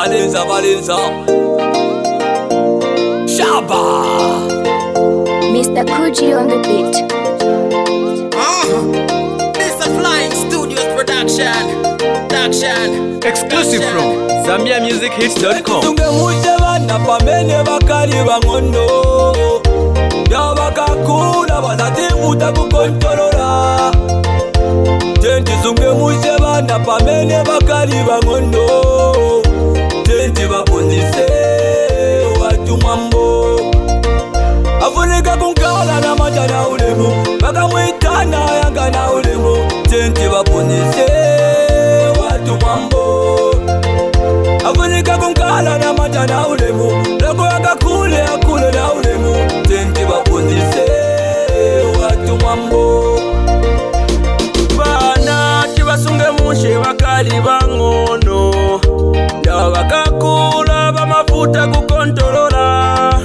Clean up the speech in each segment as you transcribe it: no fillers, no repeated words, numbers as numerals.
Valenza Shaba Mr. Kuji on the beat. This a Flying Studios production. Exclusive from ZambiaMusicHits.com. Tunge muje bana pamene bakali bangondo Yabakakula bazatimuta kukontrolola Tenti zunge muje bana pamene bakali bangondo Tenti baponise watu mambo Afunika kunkala na maja na ulemu Baka mwitana yanga na ulemu Tenti baponise watu mambo Afunika kunkala na maja na ulemu Lako akakule akule na ulemu Tenti baponise watu mambo Bana tibasunge mushe bakali bangono Ndabakakula bamafuta kukontrolola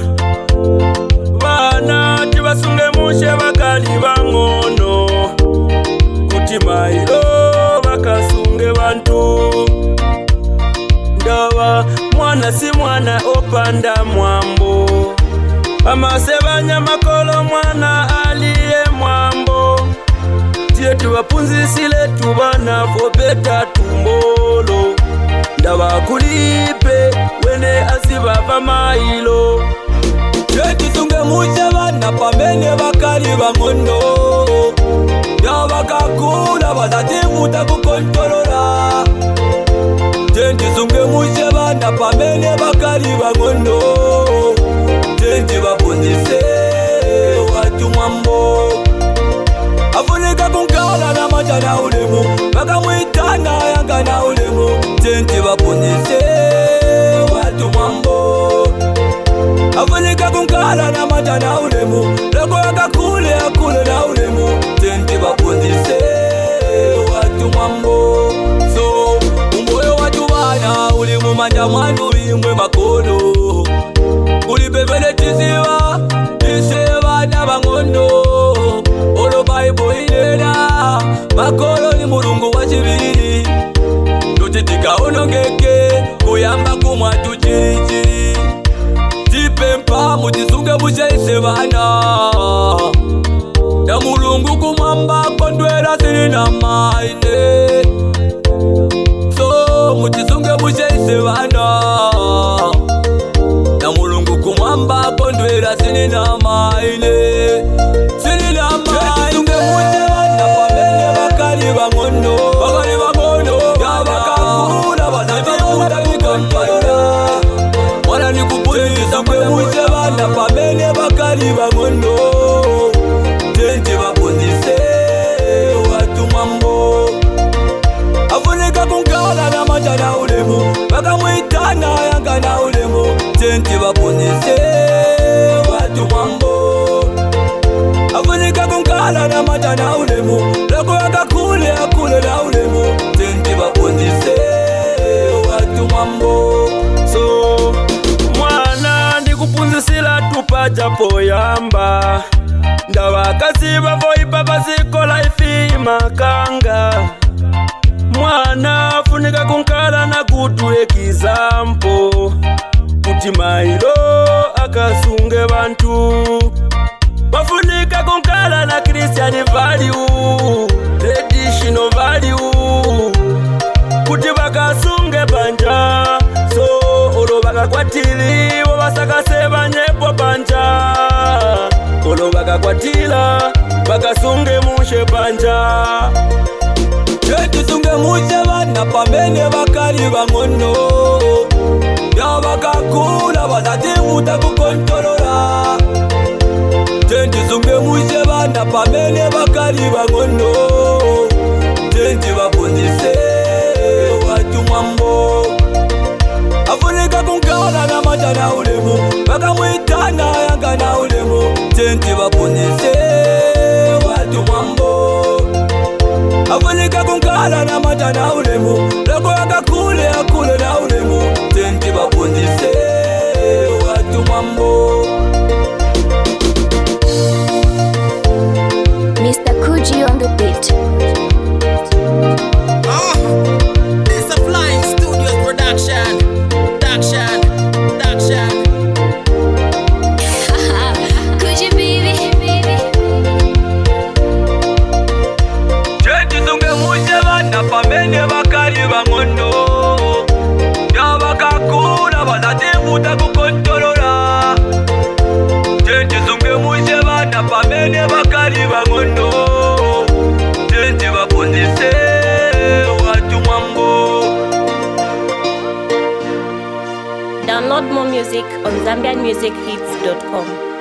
Bana tibasunge mushe bakali bangono Kuti mailo bakasunge bantu Ndawa mwana si mwana opanda mwambo Amasebanya makolo mwana aliye mwambo Tie tuwapunzisile tubana fobeta tumbolo Ndawa kulipe wene asibava mailo Tenti zunge muje bana pamene bakali bangondo Yabakakula bazatimuta kukontrolola Tenti zunge muje bana pamene bakali bangondo Tenti baponise watu mambo Afunika kunkala na maja na ulemu Baka mwitana yanga na ulemu Tenti baponise watu mambo Afunika kunkala na maja na ulemu Lako akakule akule na ulemu Tenti baponise watu mambo So umboyo watu bana ulemu manja mwandu imwe makono Ulibebele tiziwa Iseba na bangondo Olo Bible inena Makolo ni murungu wa chibiri Notitika onongeke Kuyamba kumwatu chiri chiri Tipempa mutisunge mushe isebana Na murungu kumwamba kondwera siri na maine So mutisunge mushe isebana Na mulungu kumwamba kondwera sini na maile Sini na maile Tunge muje bana pamene bakali bangondo Bakali bangondo Yabakakula bazatimuta kukontrolola Mwana nikupunzisa Tunge muje bana pamene bakali bangondo Tenti baponise watu mambo Afunika kunkala na maja na ulemu Baka mwitana yanga na ulemu Tenti baponise watu mambo Afunika kunkala na maja na ulemu Lako akakule akule na ulemu Tenti baponise watu mambo So mwana ndikupunzisila tupaja poyamba Ndawakazi bavoipa bazikola ifi makanga Mwana funika kunkala na kutu ekizampo Kuti mailo akasunge bantu Bafunika kunkala na Christian value Traditional value Kuti bakasunge panja So olo bakakwatili Wabasakase banyepo panja Olo bakakwatila Bakasunge mushe panja Tenti zunge muje bana pamene bakali bangondo Yabakakula bazatimuta kukontrolola Tenti zunge muje bana pamene bakali bangondo Tenti baponise watu mambo Afunika kunkala na maja na ulemu Baka mwitana yanga na ulemu Tenti baponise watu mambo Afunika kunkala na maja na ulemu Lako akakule akule na ulemu Tenti baponise watu mambo Mr. Kuji on the beat. This a Flying Studios production. music on ZambianMusicHits.com.